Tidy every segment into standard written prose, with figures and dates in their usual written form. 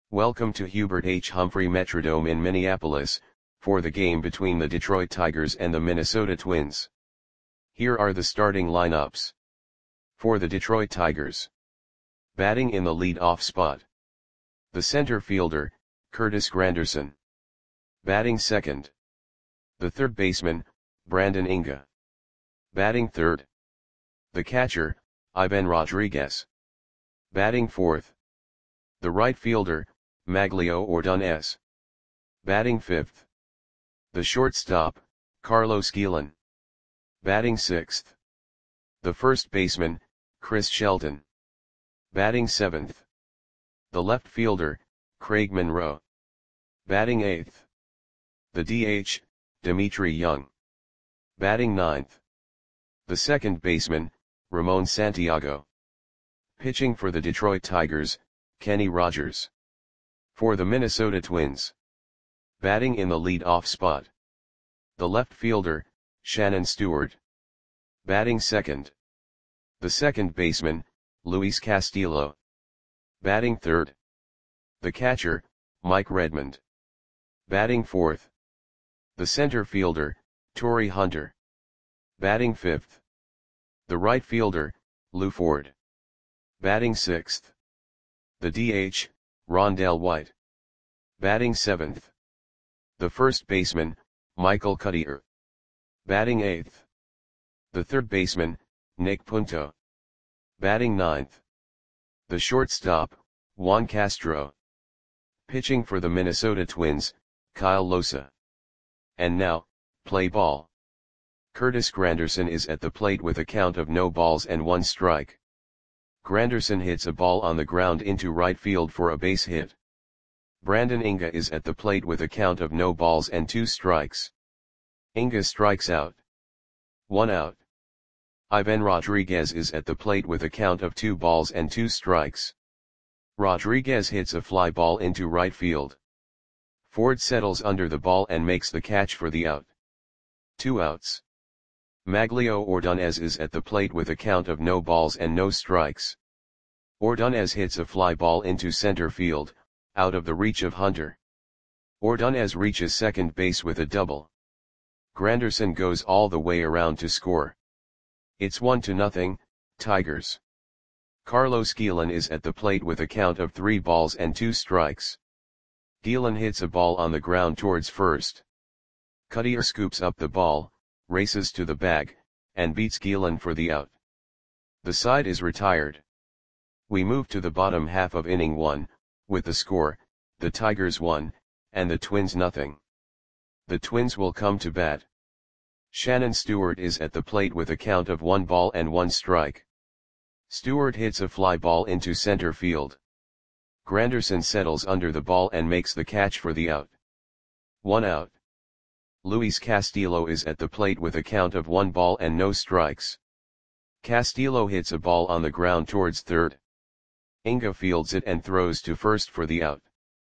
Welcome to Hubert H. Humphrey Metrodome in Minneapolis, for the game between the Detroit Tigers and the Minnesota Twins. Here are the starting lineups. For the Detroit Tigers. Batting in the lead-off spot. The center fielder, Curtis Granderson. Batting second. The third baseman, Brandon Inge. Batting third. The catcher, Ivan Rodriguez. Batting fourth. The right fielder, Maglio Ordonez. Batting fifth. The shortstop, Carlos Guillen. Batting sixth. The first baseman, Chris Shelton. Batting seventh. The left fielder, Craig Monroe. Batting eighth. The DH, Dmitry Young. Batting ninth. The second baseman, Ramon Santiago. Pitching for the Detroit Tigers, Kenny Rogers. For the Minnesota Twins. Batting in the lead-off spot. The left fielder, Shannon Stewart. Batting second. The second baseman, Luis Castillo. Batting third. The catcher, Mike Redmond. Batting fourth. The center fielder, Torii Hunter. Batting fifth. The right fielder, Lou Ford. Batting sixth. The DH, Rondell White. Batting seventh. The first baseman, Michael Cuddyer. Batting eighth. The third baseman, Nick Punto. Batting ninth. The shortstop, Juan Castro. Pitching for the Minnesota Twins, Kyle Losa. And now, play ball. Curtis Granderson is at the plate with a count of no balls and one strike. Granderson hits a ball on the ground into right field for a base hit. Brandon Inge is at the plate with a count of no balls and two strikes. Inge strikes out. 1 out. Ivan Rodriguez is at the plate with a count of 2 balls and 2 strikes. Rodriguez hits a fly ball into right field. Ford settles under the ball and makes the catch for the out. 2 outs. Maglio Ordonez is at the plate with a count of no balls and no strikes. Ordonez hits a fly ball into center field, out of the reach of Hunter. Ordonez reaches second base with a double. Granderson goes all the way around to score. It's 1-0, Tigers. Carlos Guillen is at the plate with a count of 3 balls and 2 strikes. Guillen hits a ball on the ground towards first. Cuddyer scoops up the ball, races to the bag, and beats Guillen for the out. The side is retired. We move to the bottom half of inning 1, with the score, the Tigers 1, and the Twins 0. The Twins will come to bat. Shannon Stewart is at the plate with a count of 1 ball and 1 strike. Stewart hits a fly ball into center field. Granderson settles under the ball and makes the catch for the out. 1 out. Luis Castillo is at the plate with a count of 1 ball and no strikes. Castillo hits a ball on the ground towards third. Inge fields it and throws to first for the out.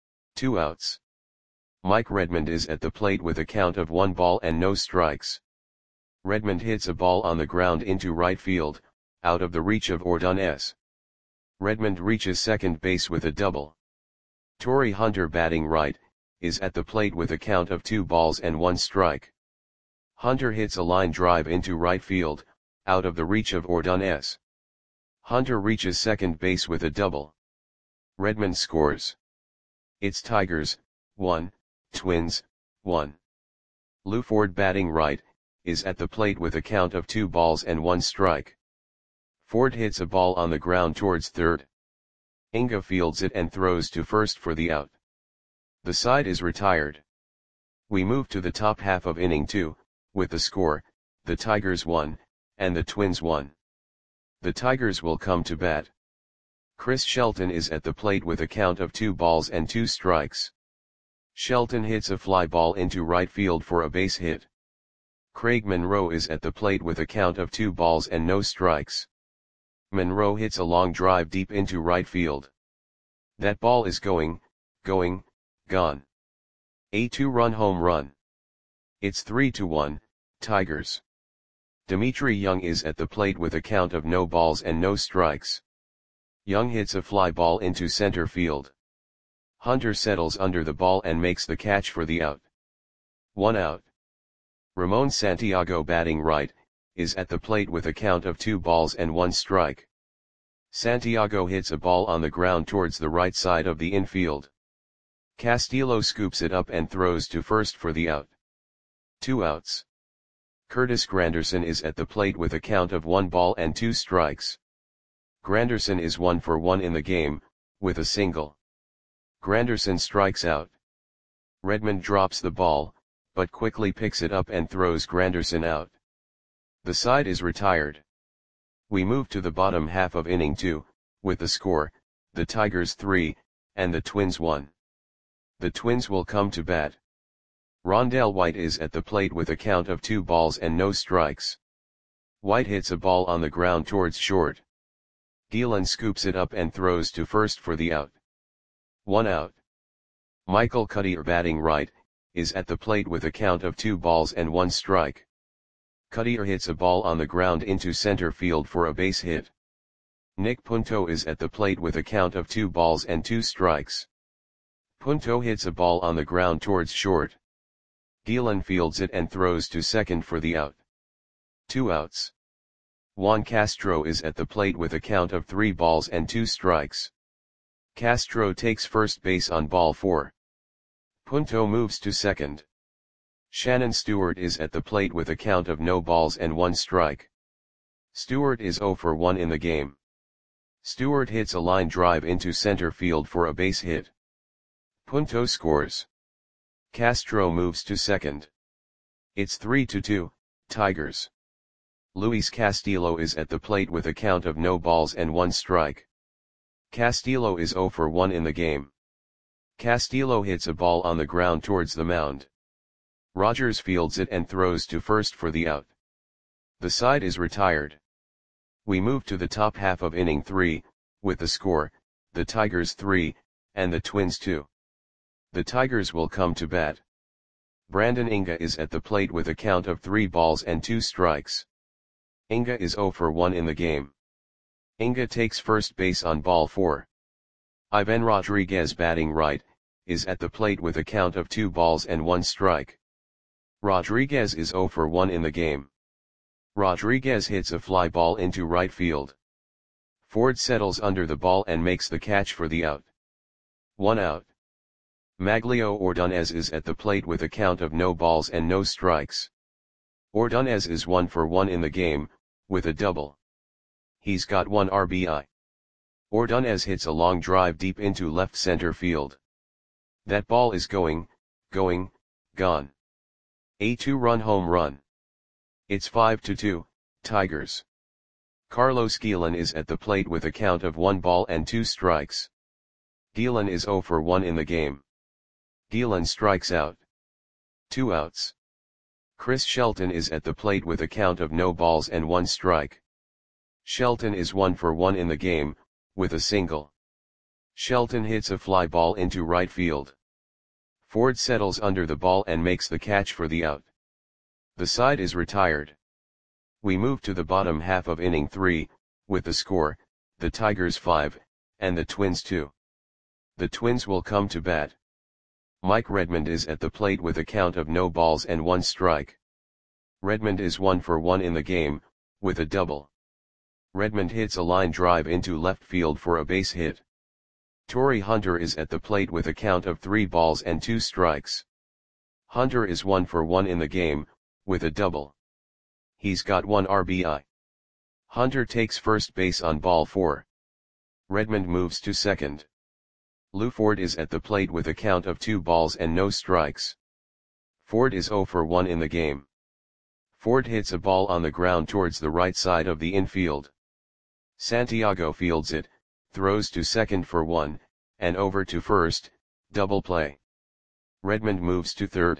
2 outs. Mike Redmond is at the plate with a count of 1 ball and no strikes. Redmond hits a ball on the ground into right field, out of the reach of Ordonez. Redmond reaches second base with a double. Torii Hunter, batting right, is at the plate with a count of 2 balls and 1 strike. Hunter hits a line drive into right field, out of the reach of Ordonez. Hunter reaches second base with a double. Redmond scores. It's Tigers, 1, Twins, 1. Lou Ford, batting right, is at the plate with a count of 2 balls and 1 strike. Ford hits a ball on the ground towards third. Inge fields it and throws to first for the out. The side is retired. We move to the top half of inning 2, with the score, the Tigers 1, and the Twins 1. The Tigers will come to bat. Chris Shelton is at the plate with a count of 2 balls and 2 strikes. Shelton hits a fly ball into right field for a base hit. Craig Monroe is at the plate with a count of 2 balls and no strikes. Monroe hits a long drive deep into right field. That ball is gone. A 2-run home run. It's 3-1, Tigers. Dmitry Young is at the plate with a count of no balls and no strikes. Young hits a fly ball into center field. Hunter settles under the ball and makes the catch for the out. 1 out. Ramon Santiago, batting right, is at the plate with a count of 2 balls and 1 strike. Santiago hits a ball on the ground towards the right side of the infield. Castillo scoops it up and throws to first for the out. 2 outs. Curtis Granderson is at the plate with a count of 1 ball and 2 strikes. Granderson is 1 for 1 in the game, with a single. Granderson strikes out. Redmond drops the ball, but quickly picks it up and throws Granderson out. The side is retired. We move to the bottom half of inning 2, with the score, the Tigers 3, and the Twins 1. The Twins will come to bat. Rondell White is at the plate with a count of 2 balls and no strikes. White hits a ball on the ground towards short. Gielan scoops it up and throws to first for the out. 1 out. Michael Cuddyer, batting right, is at the plate with a count of 2 balls and 1 strike. Cuddyer hits a ball on the ground into center field for a base hit. Nick Punto is at the plate with a count of 2 balls and 2 strikes. Punto hits a ball on the ground towards short. Gielan fields it and throws to second for the out. 2 outs. Juan Castro is at the plate with a count of 3 balls and 2 strikes. Castro takes first base on ball 4. Punto moves to second. Shannon Stewart is at the plate with a count of no balls and 1 strike. Stewart is 0 for 1 in the game. Stewart hits a line drive into center field for a base hit. Punto scores. Castro moves to second. It's 3-2, Tigers. Luis Castillo is at the plate with a count of no balls and 1 strike. Castillo is 0 for 1 in the game. Castillo hits a ball on the ground towards the mound. Rogers fields it and throws to first for the out. The side is retired. We move to the top half of inning 3, with the score, the Tigers 3, and the Twins 2. The Tigers will come to bat. Brandon Inga is at the plate with a count of 3 balls and 2 strikes. Inga is 0 for 1 in the game. Inga takes first base on ball 4. Ivan Rodriguez, batting right, is at the plate with a count of 2 balls and 1 strike. Rodriguez is 0 for 1 in the game. Rodriguez hits a fly ball into right field. Ford settles under the ball and makes the catch for the out. 1 out. Maglio Ordonez is at the plate with a count of no balls and no strikes. Ordonez is 1 for 1 in the game, with a double. He's got 1 RBI. Ordonez hits a long drive deep into left center field. That ball is going, gone. A 2-run home run. It's 5-2, Tigers. Carlos Gielan is at the plate with a count of 1 ball and 2 strikes. Gielan is 0 for 1 in the game. Gielan strikes out. 2 outs. Chris Shelton is at the plate with a count of no balls and 1 strike. Shelton is 1 for 1 in the game, with a single. Shelton hits a fly ball into right field. Ford settles under the ball and makes the catch for the out. The side is retired. We move to the bottom half of inning 3, with the score, the Tigers 5, and the Twins 2. The Twins will come to bat. Mike Redmond is at the plate with a count of no balls and 1 strike. Redmond is 1 for 1 in the game, with a double. Redmond hits a line drive into left field for a base hit. Torrey Hunter is at the plate with a count of 3 balls and 2 strikes. Hunter is 1 for 1 in the game, with a double. He's got 1 RBI. Hunter takes first base on ball 4. Redmond moves to second. Lou Ford is at the plate with a count of 2 balls and no strikes. Ford is 0 for 1 in the game. Ford hits a ball on the ground towards the right side of the infield. Santiago fields it, throws to second for 1, and over to first, double play. Redmond moves to third.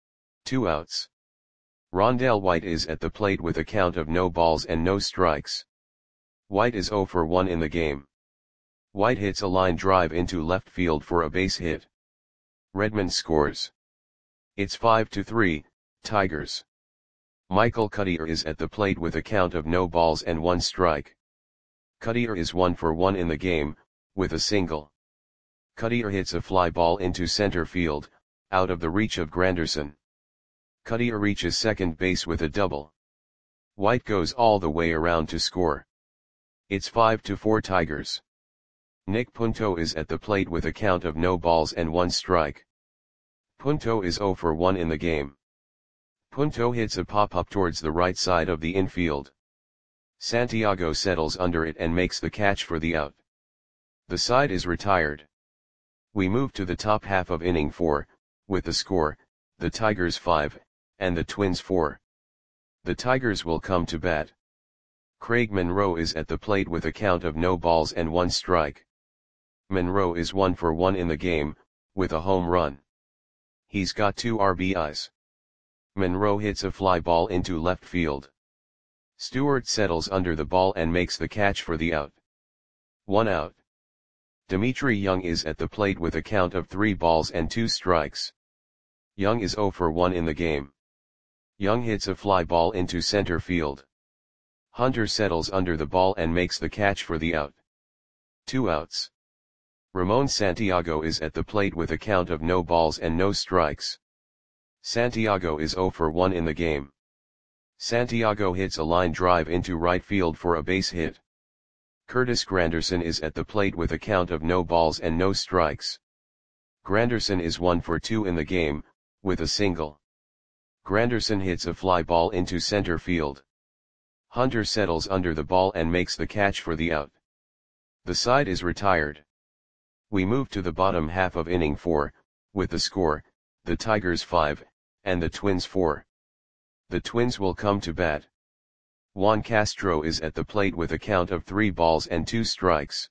2 outs. Rondell White is at the plate with a count of no balls and no strikes. White is 0 for 1 in the game. White hits a line drive into left field for a base hit. Redmond scores. It's 5-3, Tigers. Michael Cuddyer is at the plate with a count of no balls and 1 strike. Cuddyer is 1 for 1 in the game, with a single. Cuttier hits a fly ball into center field, out of the reach of Granderson. Cuttier reaches second base with a double. White goes all the way around to score. It's 5-4 Tigers. Nick Punto is at the plate with a count of no balls and 1 strike. Punto is 0 for 1 in the game. Punto hits a pop-up towards the right side of the infield. Santiago settles under it and makes the catch for the out. The side is retired. We move to the top half of inning 4, with the score, the Tigers 5, and the Twins 4. The Tigers will come to bat. Craig Monroe is at the plate with a count of no balls and 1 strike. Monroe is 1 for 1 in the game, with a home run. He's got 2 RBIs. Monroe hits a fly ball into left field. Stewart settles under the ball and makes the catch for the out. 1 out. Dimitri Young is at the plate with a count of 3 balls and 2 strikes. Young is 0 for 1 in the game. Young hits a fly ball into center field. Hunter settles under the ball and makes the catch for the out. 2 outs. Ramon Santiago is at the plate with a count of no balls and no strikes. Santiago is 0 for 1 in the game. Santiago hits a line drive into right field for a base hit. Curtis Granderson is at the plate with a count of no balls and no strikes. Granderson is 1 for 2 in the game, with a single. Granderson hits a fly ball into center field. Hunter settles under the ball and makes the catch for the out. The side is retired. We move to the bottom half of inning 4, with the score, the Tigers 5, and the Twins 4. The Twins will come to bat. Juan Castro is at the plate with a count of 3 balls and 2 strikes.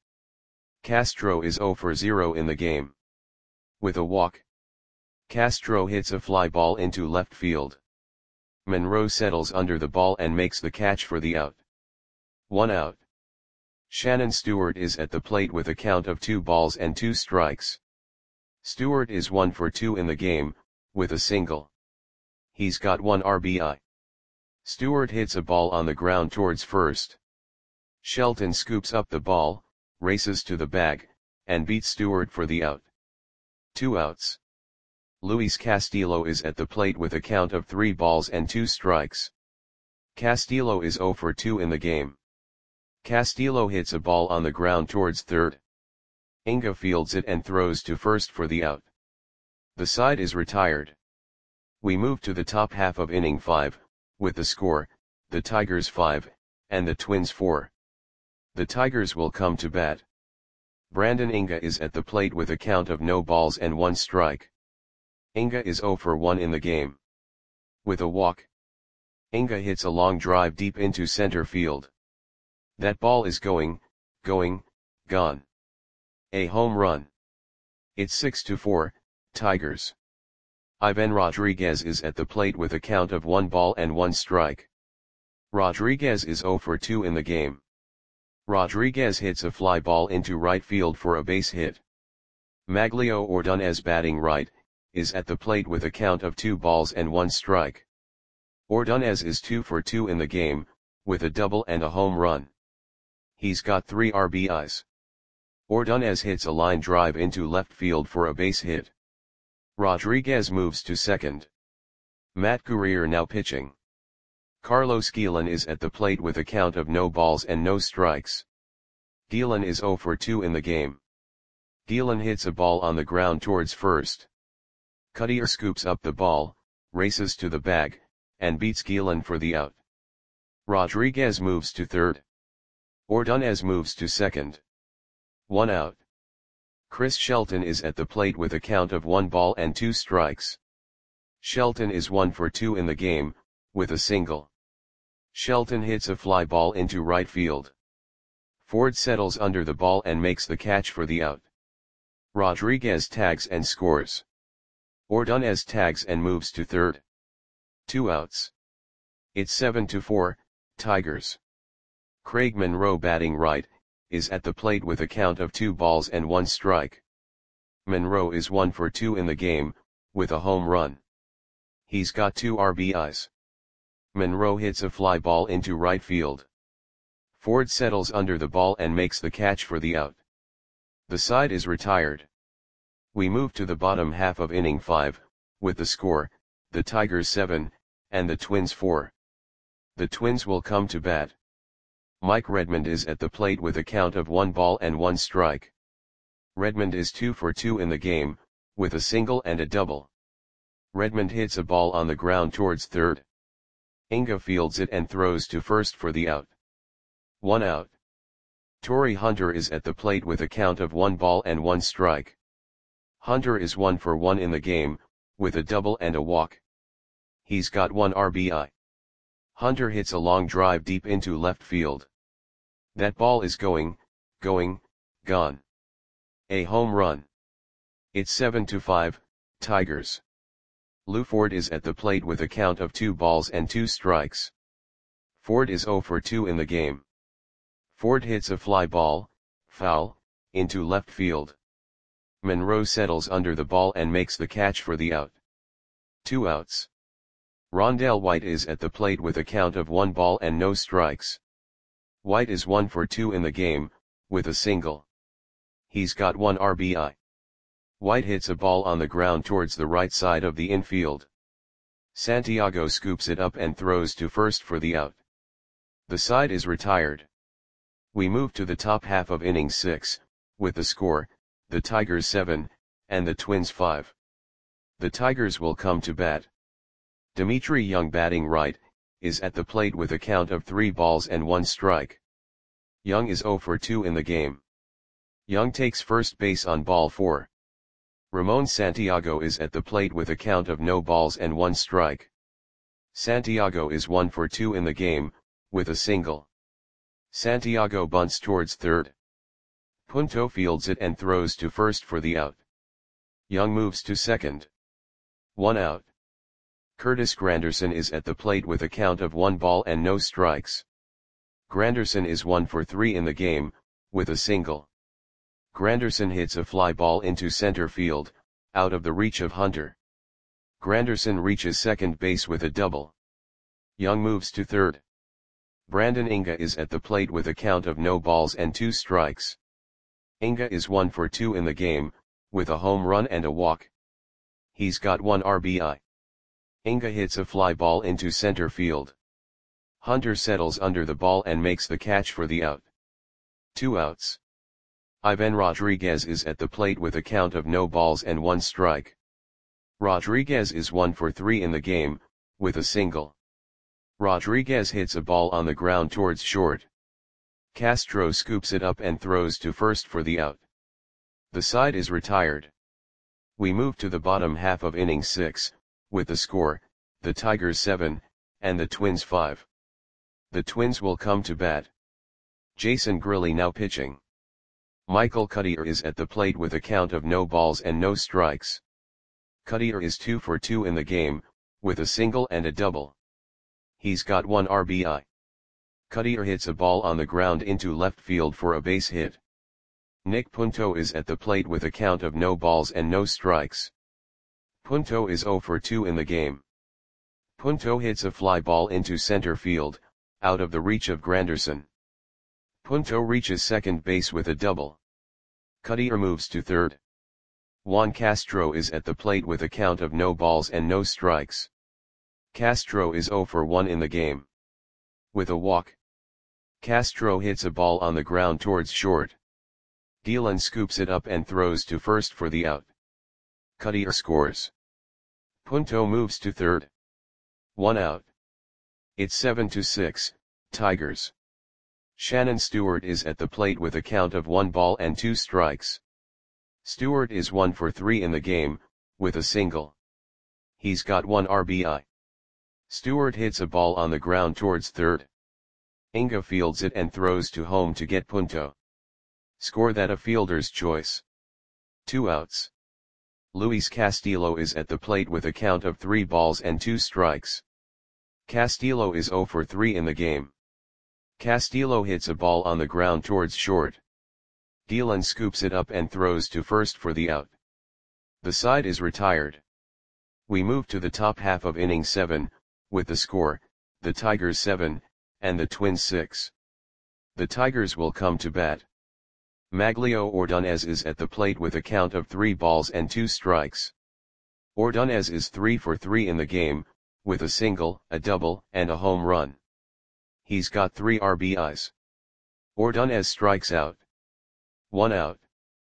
Castro is 0 for 0 in the game. With a walk, Castro hits a fly ball into left field. Monroe settles under the ball and makes the catch for the out. 1 out. Shannon Stewart is at the plate with a count of 2 balls and 2 strikes. Stewart is 1 for 2 in the game, with a single. He's got 1 RBI. Stewart hits a ball on the ground towards first. Shelton scoops up the ball, races to the bag, and beats Stewart for the out. 2 outs. Luis Castillo is at the plate with a count of 3 balls and 2 strikes. Castillo is 0 for 2 in the game. Castillo hits a ball on the ground towards third. Inga fields it and throws to first for the out. The side is retired. We move to the top half of inning 5, with the score, the Tigers 5, and the Twins 4. The Tigers will come to bat. Brandon Inga is at the plate with a count of no balls and 1 strike. Inga is 0 for 1 in the game. With a walk, Inga hits a long drive deep into center field. That ball is going, gone. A home run. It's 6-4, Tigers. Ivan Rodriguez is at the plate with a count of 1 ball and 1 strike. Rodriguez is 0 for 2 in the game. Rodriguez hits a fly ball into right field for a base hit. Maglio Ordonez, batting right, is at the plate with a count of 2 balls and 1 strike. Ordonez is 2 for 2 in the game, with a double and a home run. He's got 3 RBIs. Ordonez hits a line drive into left field for a base hit. Rodriguez moves to second. Matt Guerrier now pitching. Carlos Guillen is at the plate with a count of no balls and no strikes. Guillen is 0 for 2 in the game. Guillen hits a ball on the ground towards first. Cuttier scoops up the ball, races to the bag, and beats Guillen for the out. Rodriguez moves to third. Ordonez moves to second. 1 out. Chris Shelton is at the plate with a count of 1 ball and 2 strikes. Shelton is 1 for 2 in the game, with a single. Shelton hits a fly ball into right field. Ford settles under the ball and makes the catch for the out. Rodriguez tags and scores. Ordonez tags and moves to third. 2 outs. It's 7-4, Tigers. Craig Monroe, batting right, is at the plate with a count of 2 balls and 1 strike. Monroe is 1 for 2 in the game, with a home run. He's got 2 RBIs. Monroe hits a fly ball into right field. Ford settles under the ball and makes the catch for the out. The side is retired. We move to the bottom half of inning 5, with the score, the Tigers 7, and the Twins 4. The Twins will come to bat. Mike Redmond is at the plate with a count of 1 ball and 1 strike. Redmond is 2 for 2 in the game, with a single and a double. Redmond hits a ball on the ground towards third. Inga fields it and throws to first for the out. 1 out. Torii Hunter is at the plate with a count of 1 ball and 1 strike. Hunter is 1 for 1 in the game, with a double and a walk. He's got 1 RBI. Hunter hits a long drive deep into left field. That ball is going, gone. A home run. It's 7-5, Tigers. Lou Ford is at the plate with a count of 2 balls and 2 strikes. Ford is 0 for 2 in the game. Ford hits a fly ball, foul, into left field. Monroe settles under the ball and makes the catch for the out. 2 outs. Rondell White is at the plate with a count of 1 ball and no strikes. White is 1 for 2 in the game, with a single. He's got 1 RBI. White hits a ball on the ground towards the right side of the infield. Santiago scoops it up and throws to first for the out. The side is retired. We move to the top half of inning 6, with the score, the Tigers 7, and the Twins 5. The Tigers will come to bat. Dimitri Young, batting right, is at the plate with a count of 3 balls and 1 strike. Young is 0 for 2 in the game. Young takes first base on ball 4. Ramon Santiago is at the plate with a count of no balls and 1 strike. Santiago is 1 for 2 in the game, with a single. Santiago bunts towards third. Punto fields it and throws to first for the out. Young moves to second. 1 out. Curtis Granderson is at the plate with a count of 1 ball and no strikes. Granderson is 1 for 3 in the game, with a single. Granderson hits a fly ball into center field, out of the reach of Hunter. Granderson reaches second base with a double. Young moves to third. Brandon Inga is at the plate with a count of no balls and 2 strikes. Inga is 1 for 2 in the game, with a home run and a walk. He's got 1 RBI. Inga hits a fly ball into center field. Hunter settles under the ball and makes the catch for the out. 2 outs. Ivan Rodriguez is at the plate with a count of no balls and 1 strike. Rodriguez is 1 for 3 in the game, with a single. Rodriguez hits a ball on the ground towards short. Castro scoops it up and throws to first for the out. The side is retired. We move to the bottom half of inning 6, with the score, the Tigers 7, and the Twins 5. The Twins will come to bat. Jason Grilli now pitching. Michael Cuddyer is at the plate with a count of no balls and no strikes. Cuddyer is 2 for 2 in the game, with a single and a double. He's got 1 RBI. Cuddyer hits a ball on the ground into left field for a base hit. Nick Punto is at the plate with a count of no balls and no strikes. Punto is 0 for 2 in the game. Punto hits a fly ball into center field, out of the reach of Granderson. Punto reaches second base with a double. Cuddyer moves to third. Juan Castro is at the plate with a count of no balls and no strikes. Castro is 0 for 1 in the game. With a walk. Castro hits a ball on the ground towards short. Dylan scoops it up and throws to first for the out. Cuddyer scores. Punto moves to third. 1 out. It's 7-6, Tigers. Shannon Stewart is at the plate with a count of 1 ball and 2 strikes. Stewart is 1 for 3 in the game, with a single. He's got 1 RBI. Stewart hits a ball on the ground towards third. Inga fields it and throws to home to get Punto. Score that a fielder's choice. 2 outs. Luis Castillo is at the plate with a count of 3 balls and 2 strikes. Castillo is 0 for 3 in the game. Castillo hits a ball on the ground towards short. Dylan scoops it up and throws to first for the out. The side is retired. We move to the top half of inning 7, with the score, the Tigers 7, and the Twins 6. The Tigers will come to bat. Maglio Ordonez is at the plate with a count of 3 balls and 2 strikes. Ordonez is 3 for 3 in the game, with a single, a double, and a home run. He's got 3 RBIs. Ordonez strikes out. 1 out.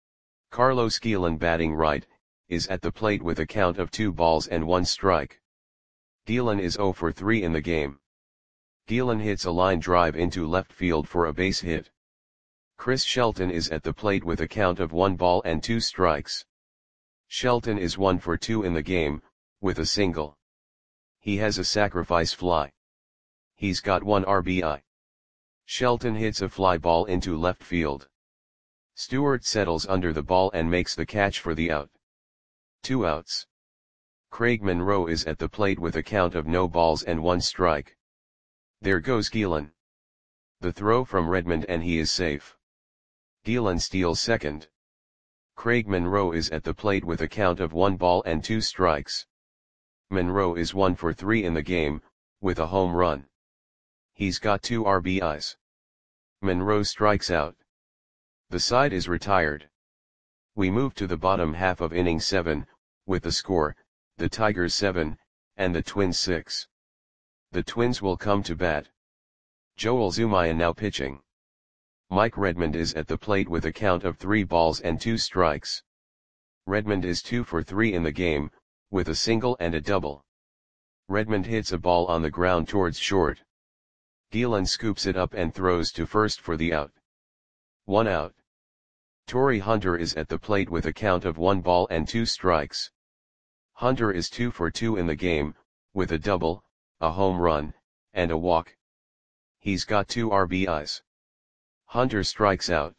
Carlos Guillen, batting right, is at the plate with a count of 2 balls and 1 strike. Guillen is 0 for 3 in the game. Guillen hits a line drive into left field for a base hit. Chris Shelton is at the plate with a count of 1 ball and 2 strikes. Shelton is 1 for 2 in the game, with a single. He has a sacrifice fly. He's got 1 RBI. Shelton hits a fly ball into left field. Stewart settles under the ball and makes the catch for the out. 2 outs. Craig Monroe is at the plate with a count of no balls and 1 strike. There goes Guillen. The throw from Redmond and he is safe. Guillen steals second. Craig Monroe is at the plate with a count of 1 ball and 2 strikes. Monroe is 1 for 3 in the game, with a home run. He's got 2 RBIs. Monroe strikes out. The side is retired. We move to the bottom half of inning 7, with the score, the Tigers 7, and the Twins 6. The Twins will come to bat. Joel Zumaya now pitching. Mike Redmond is at the plate with a count of 3 balls and 2 strikes. Redmond is 2 for 3 in the game, with a single and a double. Redmond hits a ball on the ground towards short. Guillen scoops it up and throws to first for the out. 1 out. Torrey Hunter is at the plate with a count of 1 ball and 2 strikes. Hunter is 2 for 2 in the game, with a double, a home run, and a walk. He's got 2 RBIs. Hunter strikes out.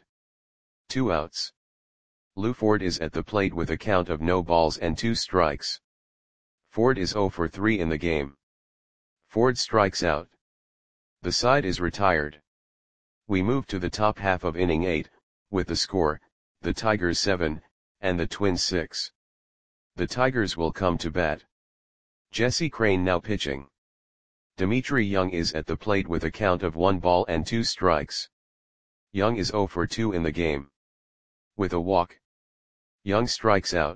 2 outs. Lou Ford is at the plate with a count of no balls and 2 strikes. Ford is 0 for 3 in the game. Ford strikes out. The side is retired. We move to the top half of inning 8, with the score, the Tigers 7, and the Twins 6. The Tigers will come to bat. Jesse Crane now pitching. Dimitri Young is at the plate with a count of 1 ball and 2 strikes. Young is 0 for 2 in the game. With a walk. Young strikes out.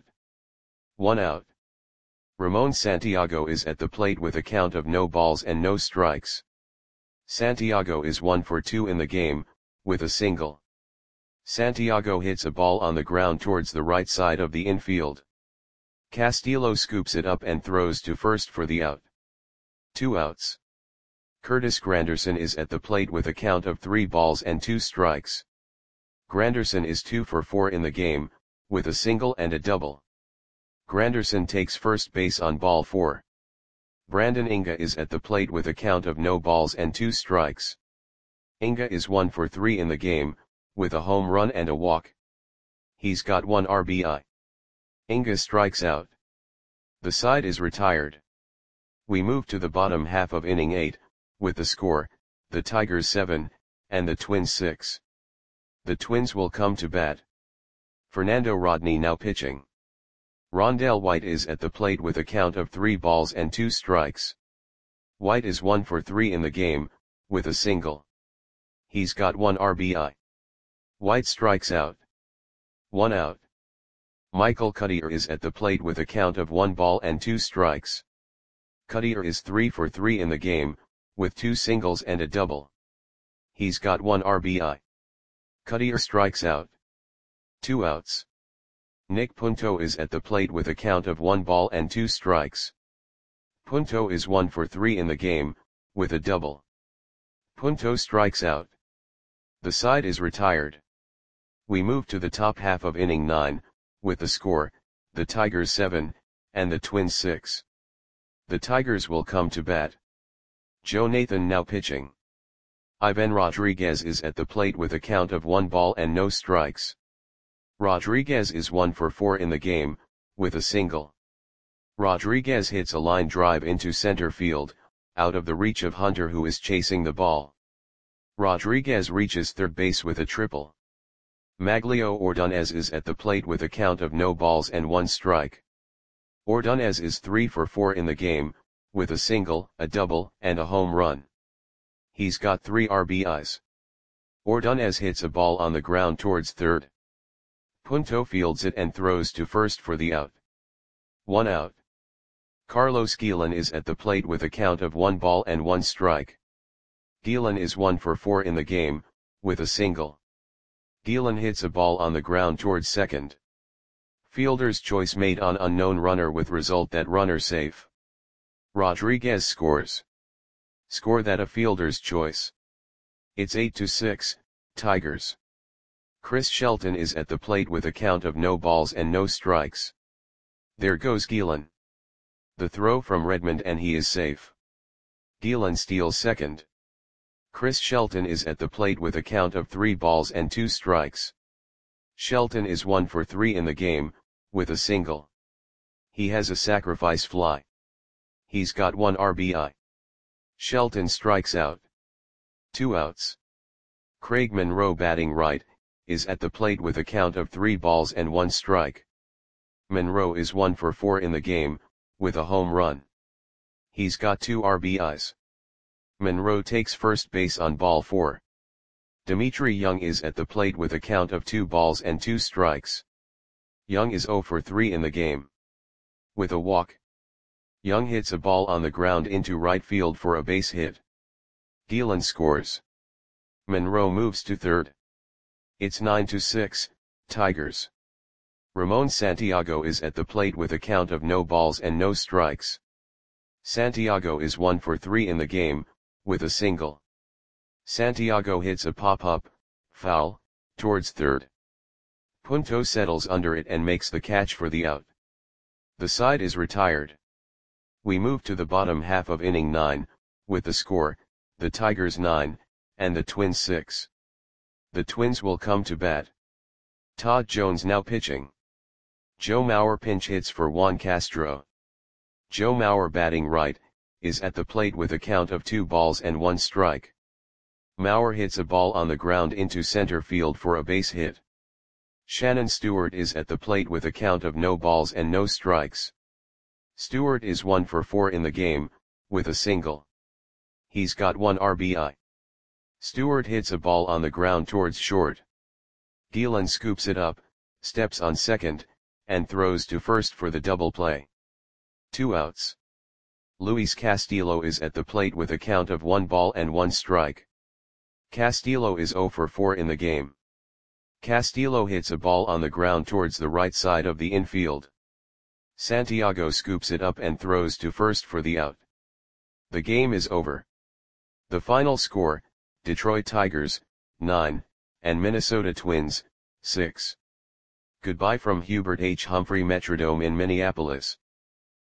1 out. Ramon Santiago is at the plate with a count of no balls and no strikes. Santiago is 1 for 2 in the game, with a single. Santiago hits a ball on the ground towards the right side of the infield. Castillo scoops it up and throws to first for the out. 2 outs. Curtis Granderson is at the plate with a count of 3 balls and 2 strikes. Granderson is 2 for 4 in the game, with a single and a double. Granderson takes first base on ball 4. Brandon Inga is at the plate with a count of no balls and 2 strikes. Inga is 1 for 3 in the game, with a home run and a walk. He's got 1 RBI. Inga strikes out. The side is retired. We move to the bottom half of inning 8, with the score, the Tigers 7, and the Twins 6. The Twins will come to bat. Fernando Rodney now pitching. Rondell White is at the plate with a count of 3 balls and 2 strikes. White is 1 for 3 in the game, with a single. He's got 1 RBI. White strikes out. 1 out. Michael Cuddyer is at the plate with a count of 1 ball and 2 strikes. Cuddyer is 3 for 3 in the game, with 2 singles and a double. He's got 1 RBI. Cuddyer strikes out. 2 outs. Nick Punto is at the plate with a count of 1 ball and 2 strikes. Punto is 1 for 3 in the game, with a double. Punto strikes out. The side is retired. We move to the top half of inning 9, with the score, the Tigers 7, and the Twins 6. The Tigers will come to bat. Joe Nathan now pitching. Ivan Rodriguez is at the plate with a count of 1 ball and no strikes. Rodriguez is 1 for 4 in the game, with a single. Rodriguez hits a line drive into center field, out of the reach of Hunter who is chasing the ball. Rodriguez reaches third base with a triple. Maglio Ordonez is at the plate with a count of no balls and 1 strike. Ordonez is 3 for 4 in the game, with a single, a double, and a home run. He's got 3 RBIs. Ordonez hits a ball on the ground towards third. Punto fields it and throws to first for the out. 1 out. Carlos Guillen is at the plate with a count of 1 ball and 1 strike. Guillen is 1 for 4 in the game, with a single. Guillen hits a ball on the ground towards second. Fielder's choice made on unknown runner with result that runner safe. Rodriguez scores. Score that a fielder's choice. It's 8-6, Tigers. Chris Shelton is at the plate with a count of no balls and no strikes. There goes Guillen. The throw from Redmond and he is safe. Guillen steals second. Chris Shelton is at the plate with a count of 3 balls and 2 strikes. Shelton is 1 for 3 in the game, with a single. He has a sacrifice fly. He's got 1 RBI. Shelton strikes out. 2 outs. Craig Monroe batting right, is at the plate with a count of 3 balls and 1 strike. Monroe is 1 for 4 in the game, with a home run. He's got 2 RBIs. Monroe takes first base on ball 4. Dimitri Young is at the plate with a count of 2 balls and 2 strikes. Young is 0 for 3 in the game. With a walk. Young hits a ball on the ground into right field for a base hit. Guillen scores. Monroe moves to third. It's 9-6, Tigers. Ramon Santiago is at the plate with a count of no balls and no strikes. Santiago is 1 for 3 in the game, with a single. Santiago hits a pop-up, foul, towards third. Punto settles under it and makes the catch for the out. The side is retired. We move to the bottom half of inning 9, with the score, the Tigers 9, and the Twins 6. The Twins will come to bat. Todd Jones now pitching. Joe Mauer pinch hits for Juan Castro. Joe Mauer batting right, is at the plate with a count of 2 balls and 1 strike. Mauer hits a ball on the ground into center field for a base hit. Shannon Stewart is at the plate with a count of no balls and no strikes. Stewart is 1 for 4 in the game, with a single. He's got 1 RBI. Stewart hits a ball on the ground towards short. Guillen scoops it up, steps on second, and throws to first for the double play. 2 outs. Luis Castillo is at the plate with a count of 1 ball and 1 strike. Castillo is 0 for 4 in the game. Castillo hits a ball on the ground towards the right side of the infield. Santiago scoops it up and throws to first for the out. The game is over. The final score, Detroit Tigers, 9, and Minnesota Twins, 6. Goodbye from Hubert H. Humphrey Metrodome in Minneapolis.